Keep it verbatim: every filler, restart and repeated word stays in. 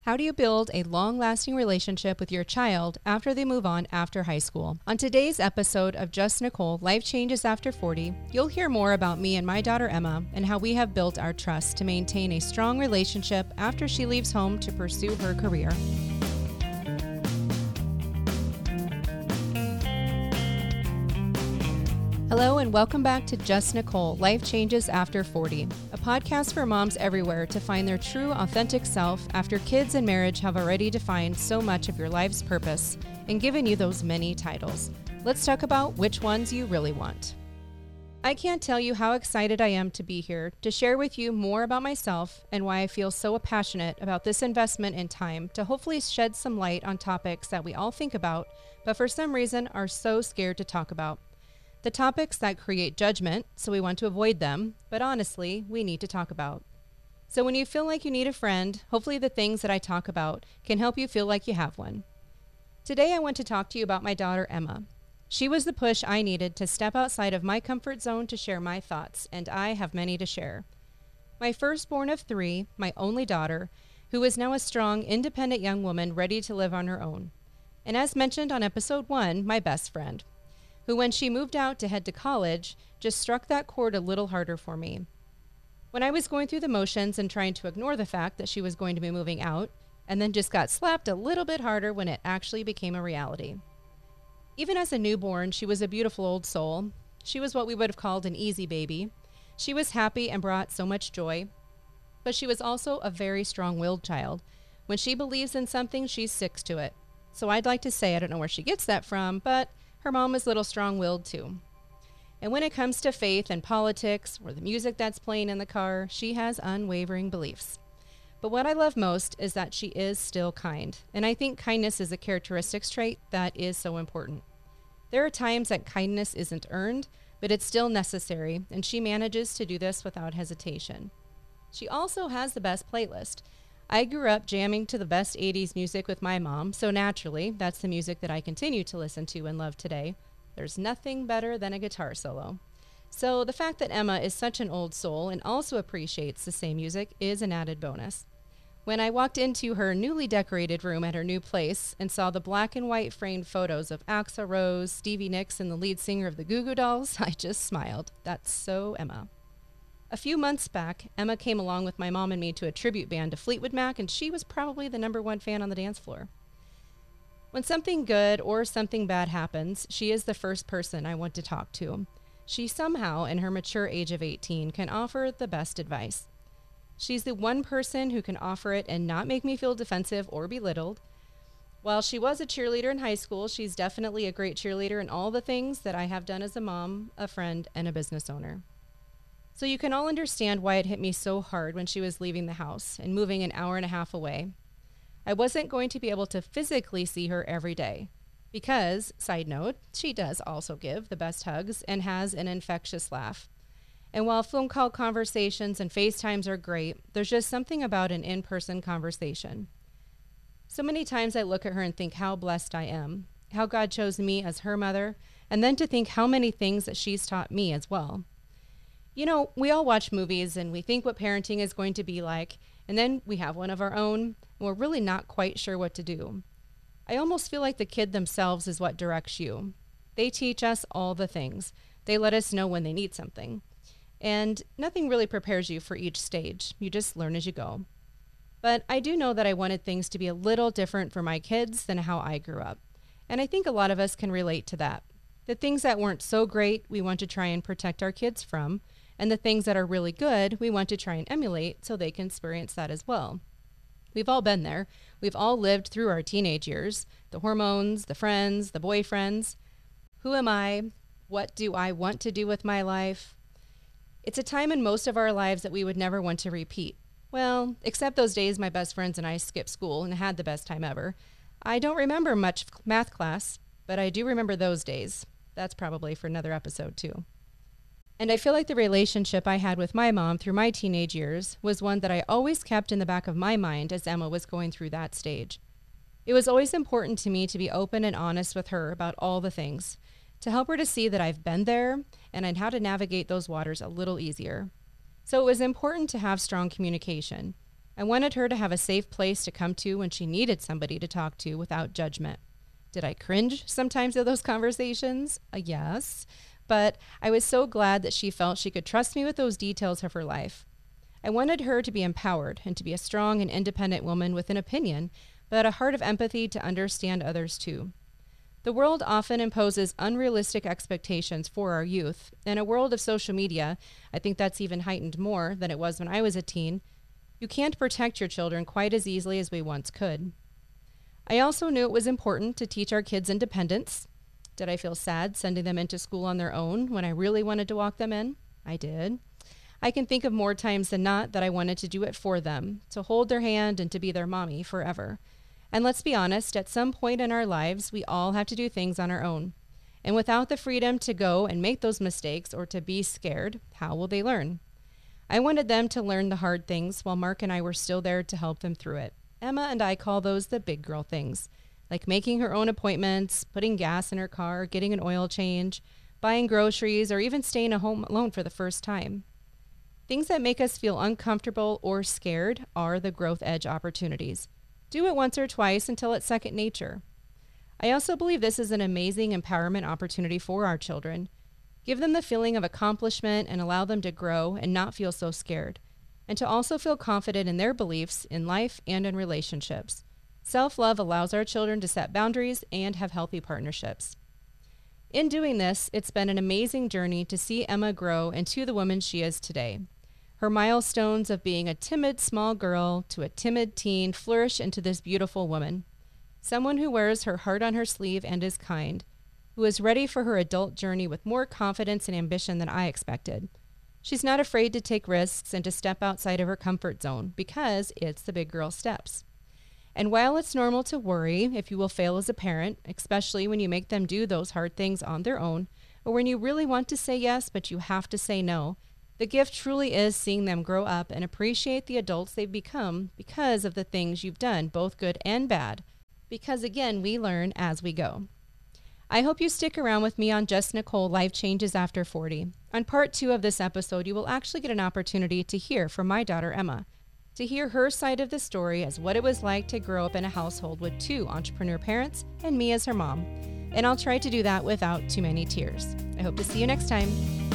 How do you build a long-lasting relationship with your child after they move on after high school? On today's episode of Just Nicole, Life Changes After forty, you'll hear more about me and my daughter Emma and how we have built our trust to maintain a strong relationship after she leaves home to pursue her career. Hello and welcome back to Just Nicole, Life Changes After forty, a podcast for moms everywhere to find their true, authentic self after kids and marriage have already defined so much of your life's purpose and given you those many titles. Let's talk about which ones you really want. I can't tell you how excited I am to be here to share with you more about myself and why I feel so passionate about this investment in time to hopefully shed some light on topics that we all think about, but for some reason are so scared to talk about. The topics that create judgment, so we want to avoid them, but honestly, we need to talk about. So when you feel like you need a friend, hopefully the things that I talk about can help you feel like you have one. Today I want to talk to you about my daughter Emma. She was the push I needed to step outside of my comfort zone to share my thoughts, and I have many to share. My firstborn of three, my only daughter, who is now a strong, independent young woman ready to live on her own. And as mentioned on episode one, my best friend, who when she moved out to head to college, just struck that chord a little harder for me. When I was going through the motions and trying to ignore the fact that she was going to be moving out, and then just got slapped a little bit harder when it actually became a reality. Even as a newborn, she was a beautiful old soul. She was what we would have called an easy baby. She was happy and brought so much joy, but she was also a very strong-willed child. When she believes in something, she sticks to it. So I'd like to say, I don't know where she gets that from, but her mom is a little strong-willed too. And when it comes to faith and politics or the music that's playing in the car, she has unwavering beliefs. But what I love most is that she is still kind. And I think kindness is a characteristic trait that is so important. There are times that kindness isn't earned, but it's still necessary, and she manages to do this without hesitation. She also has the best playlist. I grew up jamming to the best eighties music with my mom, so naturally, that's the music that I continue to listen to and love today. There's nothing better than a guitar solo. So the fact that Emma is such an old soul and also appreciates the same music is an added bonus. When I walked into her newly decorated room at her new place and saw the black and white framed photos of Axl Rose, Stevie Nicks, and the lead singer of the Goo Goo Dolls, I just smiled. That's so Emma. A few months back, Emma came along with my mom and me to a tribute band to Fleetwood Mac, and she was probably the number one fan on the dance floor. When something good or something bad happens, she is the first person I want to talk to. She somehow, in her mature age of eighteen, can offer the best advice. She's the one person who can offer it and not make me feel defensive or belittled. While she was a cheerleader in high school, she's definitely a great cheerleader in all the things that I have done as a mom, a friend, and a business owner. So you can all understand why it hit me so hard when she was leaving the house and moving an hour and a half away. I wasn't going to be able to physically see her every day because, side note, she does also give the best hugs and has an infectious laugh. And while phone call conversations and FaceTimes are great, there's just something about an in-person conversation. So many times I look at her and think how blessed I am, how God chose me as her mother, and then to think how many things that she's taught me as well. You know, we all watch movies and we think what parenting is going to be like, and then we have one of our own, and we're really not quite sure what to do. I almost feel like the kid themselves is what directs you. They teach us all the things. They let us know when they need something. And nothing really prepares you for each stage. You just learn as you go. But I do know that I wanted things to be a little different for my kids than how I grew up. And I think a lot of us can relate to that. The things that weren't so great, we want to try and protect our kids from. And the things that are really good, we want to try and emulate so they can experience that as well. We've all been there. We've all lived through our teenage years, the hormones, the friends, the boyfriends. Who am I? What do I want to do with my life? It's a time in most of our lives that we would never want to repeat. Well, except those days my best friends and I skipped school and had the best time ever. I don't remember much math class, but I do remember those days. That's probably for another episode too. And I feel like the relationship I had with my mom through my teenage years was one that I always kept in the back of my mind as Emma was going through that stage. It was always important to me to be open and honest with her about all the things, to help her to see that I've been there and on how to navigate those waters a little easier. So it was important to have strong communication. I wanted her to have a safe place to come to when she needed somebody to talk to without judgment. Did I cringe sometimes at those conversations? Uh, yes. But I was so glad that she felt she could trust me with those details of her life. I wanted her to be empowered and to be a strong and independent woman with an opinion, but a heart of empathy to understand others too. The world often imposes unrealistic expectations for our youth. In a world of social media, I think that's even heightened more than it was when I was a teen. You can't protect your children quite as easily as we once could. I also knew it was important to teach our kids independence. Did I feel sad sending them into school on their own when I really wanted to walk them in? I did. I can think of more times than not that I wanted to do it for them, to hold their hand and to be their mommy forever. And let's be honest, at some point in our lives, we all have to do things on our own. And without the freedom to go and make those mistakes or to be scared, how will they learn? I wanted them to learn the hard things while Mark and I were still there to help them through it. Emma and I call those the big girl things, like making her own appointments, putting gas in her car, getting an oil change, buying groceries, or even staying at home alone for the first time. Things that make us feel uncomfortable or scared are the growth edge opportunities. Do it once or twice until it's second nature. I also believe this is an amazing empowerment opportunity for our children. Give them the feeling of accomplishment and allow them to grow and not feel so scared, and to also feel confident in their beliefs in life and in relationships. Self-love allows our children to set boundaries and have healthy partnerships. In doing this, it's been an amazing journey to see Emma grow into the woman she is today. Her milestones of being a timid small girl to a timid teen flourish into this beautiful woman. Someone who wears her heart on her sleeve and is kind, who is ready for her adult journey with more confidence and ambition than I expected. She's not afraid to take risks and to step outside of her comfort zone because it's the big girl steps. And while it's normal to worry if you will fail as a parent, especially when you make them do those hard things on their own, or when you really want to say yes but you have to say no, the gift truly is seeing them grow up and appreciate the adults they've become because of the things you've done, both good and bad. Because again, we learn as we go. I hope you stick around with me on Just Nicole Life Changes After forty. On part two of this episode, you will actually get an opportunity to hear from my daughter, Emma, to hear her side of the story as what it was like to grow up in a household with two entrepreneur parents and me as her mom. And I'll try to do that without too many tears. I hope to see you next time.